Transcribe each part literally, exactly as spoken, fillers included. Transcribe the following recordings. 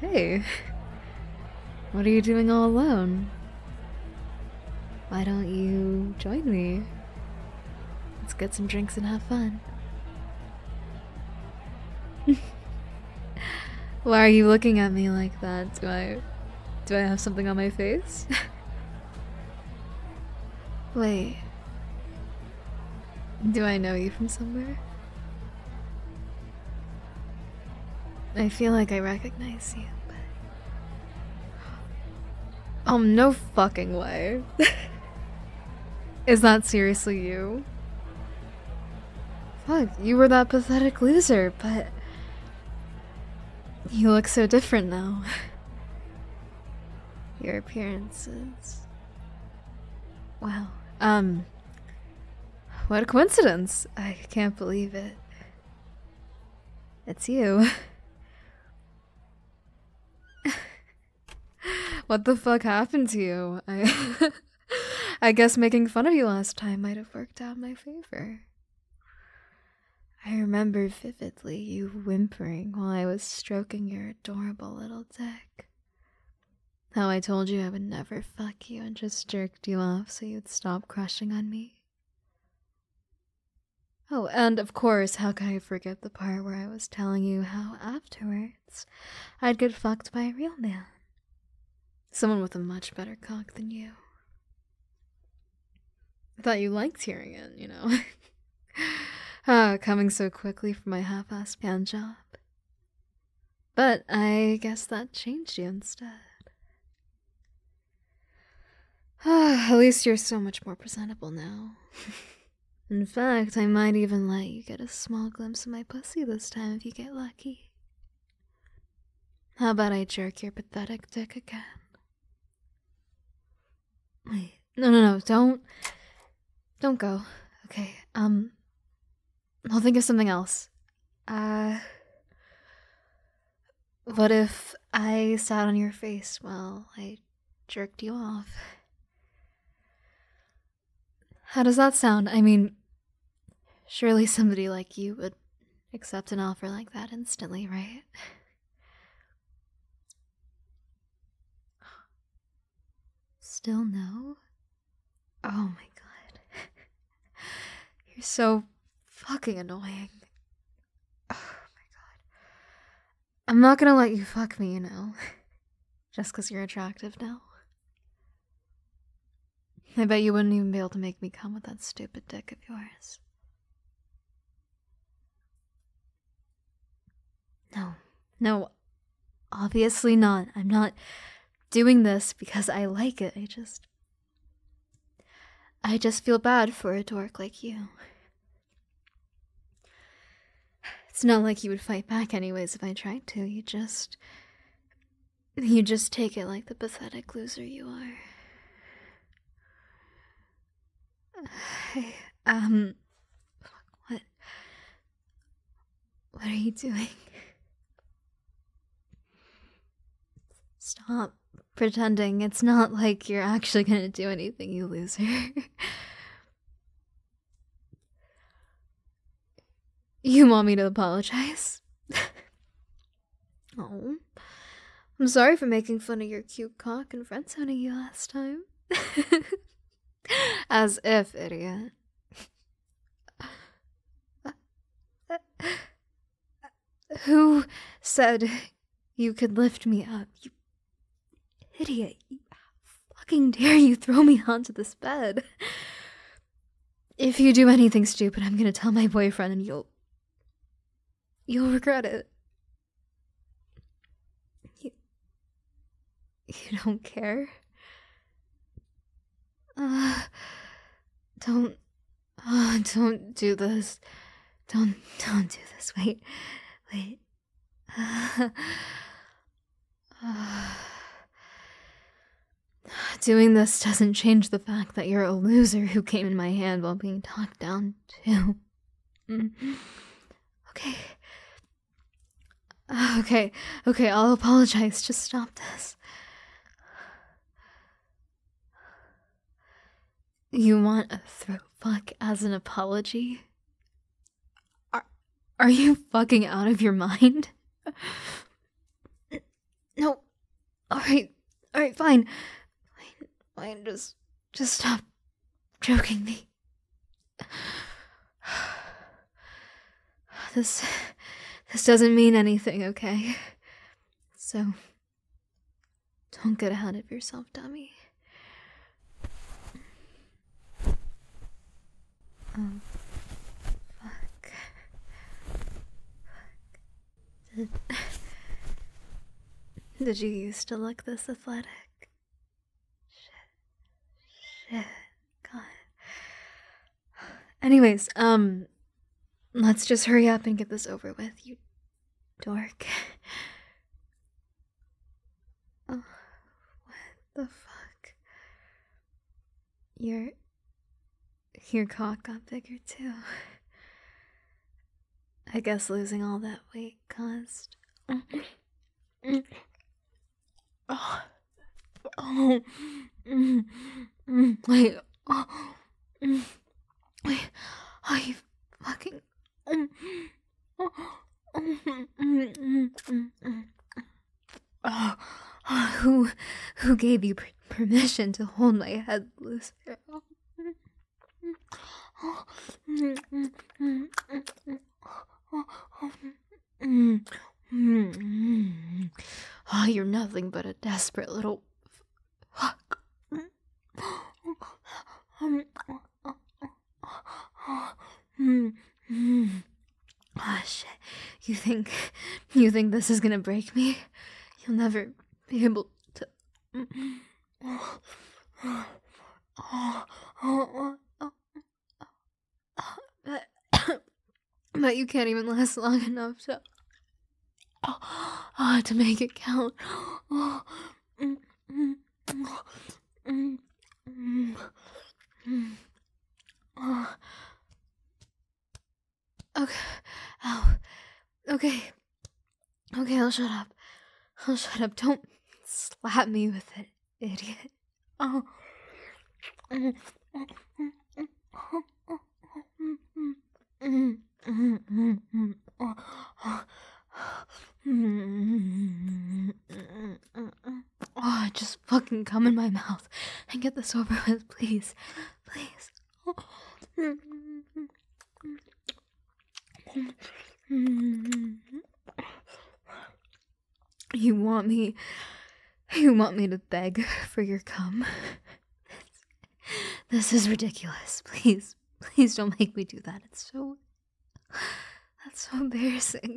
Hey, what are you doing all alone? Why don't you join me? Let's get some drinks and have fun. Why are you looking at me like that? Do I... do I have something on my face? Wait. Do I know you from somewhere? I feel like I recognize you, but... Um, no fucking way. Is that seriously you? Fuck, you were that pathetic loser, but... you look so different now. Your appearance is... wow. Um... What a coincidence. I can't believe it. It's you. What the fuck happened to you? I... I guess making fun of you last time might have worked out in my favor. I remember vividly you whimpering while I was stroking your adorable little dick. How I told you I would never fuck you and just jerked you off so you'd stop crushing on me. Oh, and of course, how could I forget the part where I was telling you how afterwards I'd get fucked by a real man. Someone with a much better cock than you. I thought you liked hearing it, you know. Ah, coming so quickly from my half-assed pan job. But I guess that changed you instead. Ah, at least you're so much more presentable now. In fact, I might even let you get a small glimpse of my pussy this time if you get lucky. How about I jerk your pathetic dick again? Wait, no, no, no, don't... Don't go. Okay, um... I'll think of something else. Uh... What if I sat on your face while I jerked you off? How does that sound? I mean, surely somebody like you would accept an offer like that instantly, right? Still no? Oh my god. You're so fucking annoying. Oh my god. I'm not gonna let you fuck me, you know. Just because you're attractive now. I bet you wouldn't even be able to make me come with that stupid dick of yours. No. No. Obviously not. I'm not doing this because I like it. I just... I just feel bad for a dork like you. It's not like you would fight back anyways if I tried to. You just... You just take it like the pathetic loser you are. Hey, um... What... What are you doing? Stop pretending. It's not like you're actually gonna do anything, you loser. You want me to apologize? Oh, I'm sorry for making fun of your cute cock and friend-zoning you last time. As if, idiot. Who said you could lift me up? You idiot. How fucking dare you throw me onto this bed? If you do anything stupid, I'm gonna tell my boyfriend and you'll... You'll regret it. You... You don't care? Uh... Don't... Oh, don't do this. Don't... Don't do this. Wait. Wait. Uh... Uh... Doing this doesn't change the fact that you're a loser who came in my hand while being talked down to. Mm. Okay. Okay, okay, I'll apologize. Just stop this. You want a throat fuck as an apology? Are, are you fucking out of your mind? Alright, fine. Fine, fine, just, just stop choking me. This, this doesn't mean anything, okay? So, don't get ahead of yourself, dummy. Oh, fuck. Fuck. Did, did you used to look this athletic? Shit. Shit. God. Anyways, um, let's just hurry up and get this over with, you dork. Oh, what the fuck? Your, your cock got bigger too. I guess losing all that weight caused. Oh, oh, mm, mm, wait, oh, mm, wait, are you fucking, mm, oh, mm, mm, mm, mm, mm. Oh, oh, who, who gave you per- permission to hold my head loose? Oh, mm, mm, mm, mm, mm, oh, oh, mm, mm, mm. Oh, you're nothing but a desperate little fuck. Oh shit. You think you think this is gonna break me? You'll never be able to. But, but you can't even last long enough to. Oh, oh, to make it count. Oh, mm, mm, mm, mm, mm. Oh. Okay. Ow. Okay. Okay, I'll shut up. I'll shut up. Don't slap me with it, idiot. Oh. Mm, mm, mm, mm, mm, mm, mm, oh, oh. Oh, just fucking come in my mouth and get this over with, please. Please. You want me... You want me to beg for your cum? This is ridiculous. Please. Please don't make me do that. It's so... That's so embarrassing.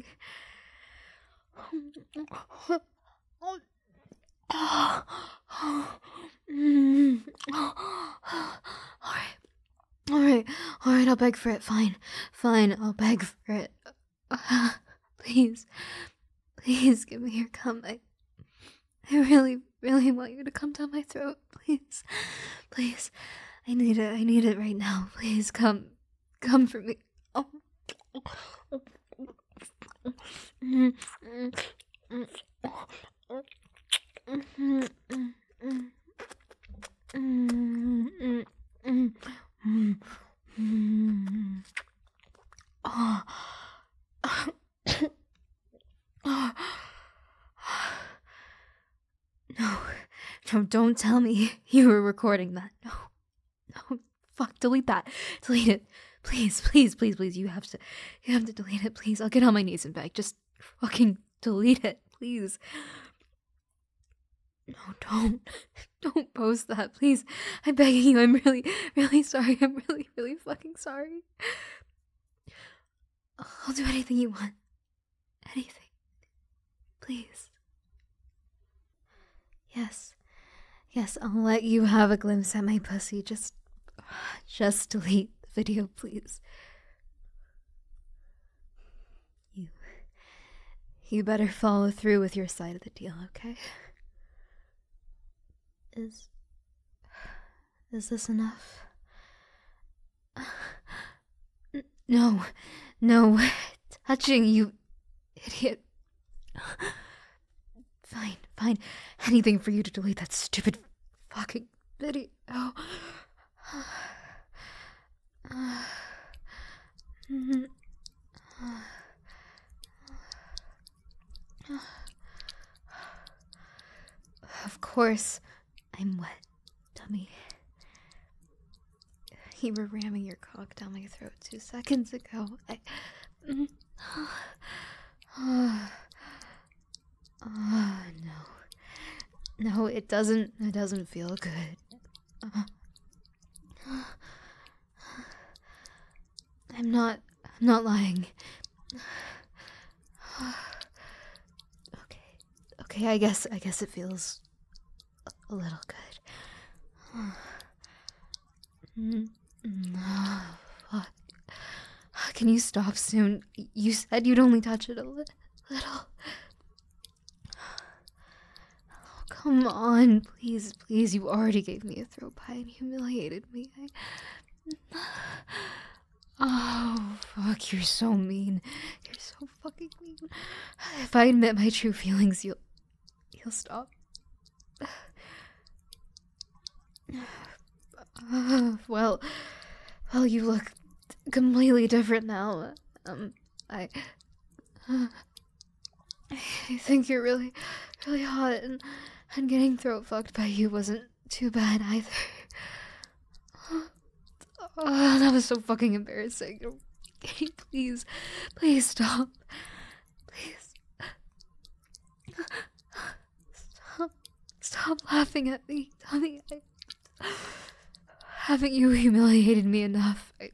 Alright. Alright. Alright, I'll beg for it. Fine. Fine, I'll beg for it. Uh, please. Please give me your cum. I, I really, really want you to come down my throat. Please. Please. I need it. I need it right now. Please come. Come for me. Oh. No, no, don't tell me you were recording that. No, no, fuck, delete that. Delete it. Please, please, please, please, you have to, you have to delete it, please. I'll get on my knees and beg. Just fucking delete it, please. No, don't. Don't post that, please. I'm begging you. I'm really, really sorry. I'm really, really fucking sorry. I'll do anything you want. Anything. Please. Yes. Yes, I'll let you have a glimpse at my pussy. Just, just delete the video, please. You, you better follow through with your side of the deal, okay? Is, is this enough? No, no, touching, you idiot. Fine, fine. Anything for you to delete that stupid fucking video. Oh. Of course. course. I'm wet, dummy. You were ramming your cock down my throat two seconds ago. I... Oh, no. No, it doesn't, it doesn't feel good. Uh, I'm not, I'm not lying. Okay, okay, I guess, I guess it feels a, a little good. Mm, mm, fuck. Can you stop soon? You said you'd only touch it a li- little. Oh, come on, please, please. You already gave me a throat pie and humiliated me. I... Oh, fuck, you're so mean. You're so fucking mean. If I admit my true feelings, you'll... you'll stop. Uh, well, well, you look completely different now. Um, I... Uh, I think you're really, really hot, and, and getting throat fucked by you wasn't too bad either. Oh, that was so fucking embarrassing. Okay, please, please stop. Please. Stop. Stop laughing at me. Tommy, I... Haven't you humiliated me enough? I...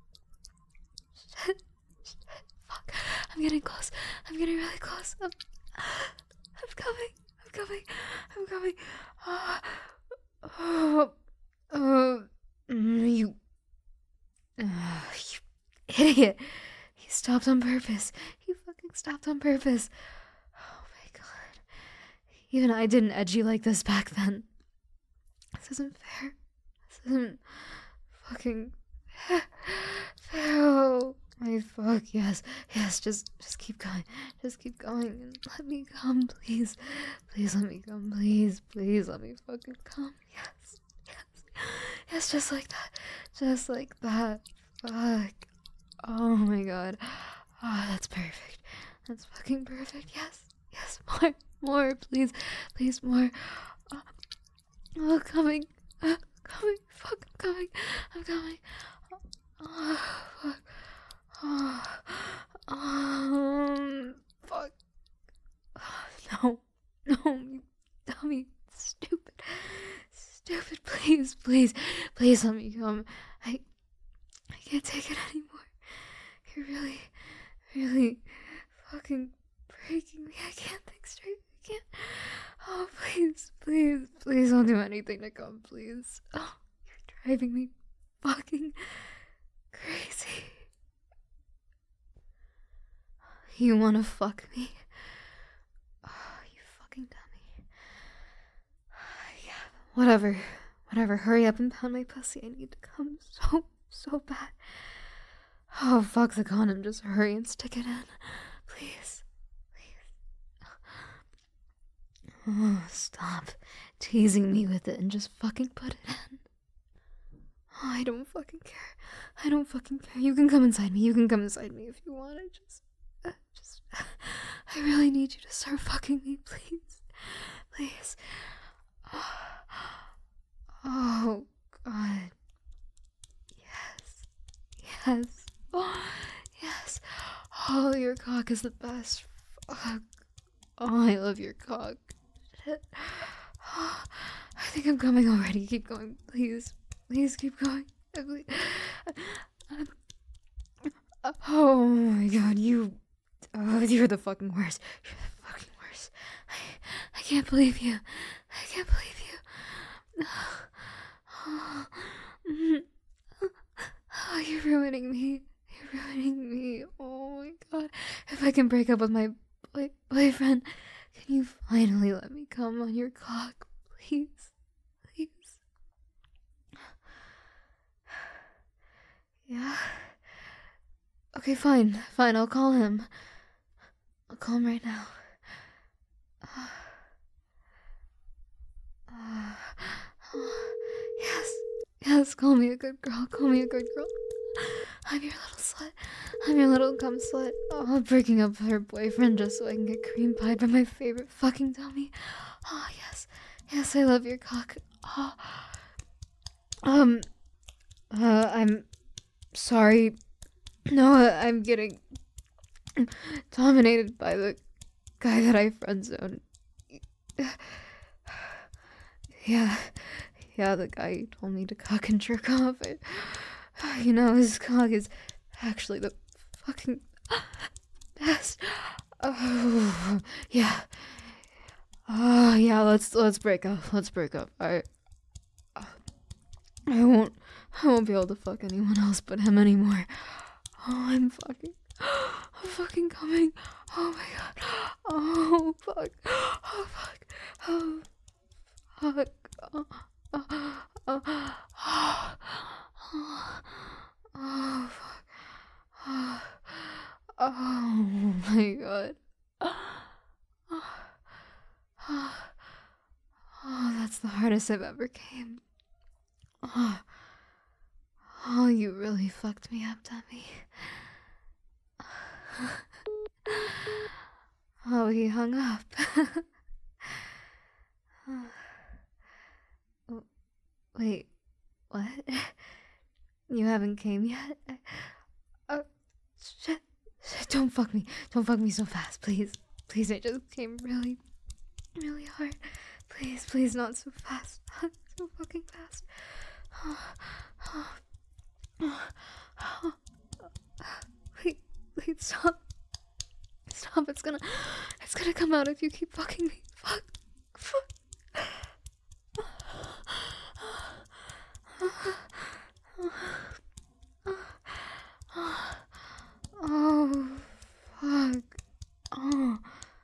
Shit. Shit. Fuck. I'm getting close. I'm getting really close. I'm, I'm coming. I'm coming. I'm coming. Oh. Oh. Oh. You... Uh, you idiot. He stopped on purpose. He fucking stopped on purpose. Oh my god. Even I didn't edge you like this back then. This isn't fair. This isn't fucking fair. Oh my fuck, yes. Yes, just just keep going. Just keep going and let me come, please. Please let me come, please. Please let me fucking come. Yes. Yes. Yes, just like that. Just like that. Fuck. Oh my god. Oh, that's perfect. That's fucking perfect. Yes. Yes, more. More, please. Please, more. Oh, oh coming. Uh, coming. Fuck, I'm coming. I'm coming. Oh, fuck. Oh, um, fuck. Oh, no. No, you dummy. Stupid. Stupid, please, please, please let me come. I, I can't take it anymore. You're really, really fucking breaking me. I can't think straight. I can't. Oh, please, please, please don't do anything to come, please. Oh, you're driving me fucking crazy. You wanna fuck me? Oh, you fucking dummy. Yeah, whatever. Whatever. Hurry up and pound my pussy. I need to come so, so bad. Oh, fuck the condom. Just hurry and stick it in. Please. Please. Oh, stop teasing me with it and just fucking put it in. Oh, I don't fucking care. I don't fucking care. You can come inside me. You can come inside me if you want. I just... Uh, just... I really need you to start fucking me, please. Please. Oh, oh God. Yes. Yes. Oh, yes. Oh, your cock is the best. Fuck. Oh, I love your cock. Shit. Oh, I think I'm coming already. Keep going, please. Please keep going. Please. Oh my god, you... Oh, you're the fucking worst. You're the fucking worst. I, I can't believe you. I can't believe you. Oh, oh, you're ruining me. You're ruining me. Oh my god. If I can break up with my boy- boyfriend, can you finally let me come on your cock? Please. Please. Yeah? Okay, fine. Fine, I'll call him. I'll call him right now. Uh, uh, oh, yes. Yes, call me a good girl. Call me a good girl. I'm your little slut. I'm your little cum slut. Oh, breaking up with her boyfriend just so I can get cream pied by my favorite fucking dummy. Oh, yes. Yes, I love your cock. Oh. Um, uh, I'm sorry. No, I'm getting dominated by the guy that I friend zoned. Yeah, yeah, the guy who told me to cock and jerk off. I, you know, his cock is actually the fucking best. Oh, yeah. Oh, yeah. Let's let's break up. Let's break up. I, I won't. I won't be able to fuck anyone else but him anymore. Oh, I'm fucking. I'm fucking coming. Oh my god. Oh fuck. Oh fuck. Oh fuck. Oh, oh, oh, oh, oh fuck. Oh, oh my god. Oh, oh, that's the hardest I've ever came. Oh, oh, you really fucked me up, dummy. Oh, he hung up. Wait, what? You haven't came yet? Oh, shit. Shit, don't fuck me. Don't fuck me so fast, please. Please, I just came really, really hard. Please, please, not so fast. Not so fucking fast. Wait, wait, stop. Stop, it's gonna, it's gonna come out if you keep fucking me. Fuck. Fuck. Oh, fuck. Oh.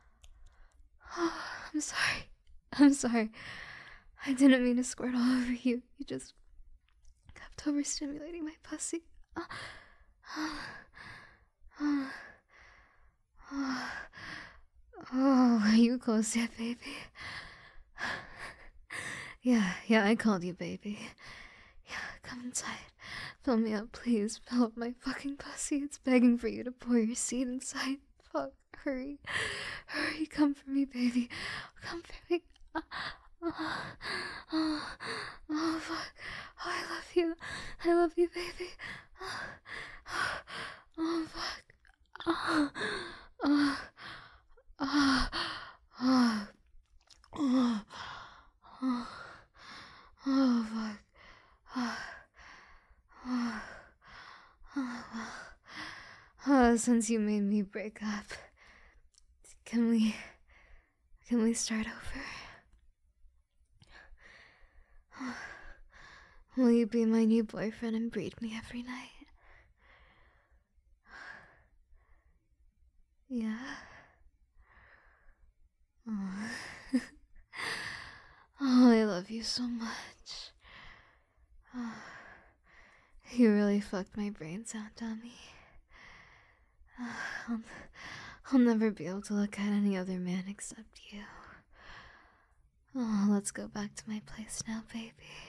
I'm sorry. I'm sorry. I didn't mean to squirt all over you. You just kept overstimulating my pussy. Oh, are you close yet, baby? Yeah, yeah, I called you baby. Yeah, come inside. Fill me up, please. Fill up my fucking pussy. It's begging for you to pour your seed inside. Fuck, hurry. Hurry, come for me, baby. Come for me. Oh, oh, oh, oh fuck. Oh, I love you. I love you, baby. Oh, oh, oh fuck. Oh, oh, oh, oh, oh, oh, oh fuck. Oh, oh, oh, well. Oh, since you made me break up, can we, can we start over? Will you be my new boyfriend and breed me every night? Yeah? Oh. Oh, I love you so much. Oh, you really fucked my brains out, dummy. Oh, I'll, I'll never be able to look at any other man except you. Oh, let's go back to my place now, baby.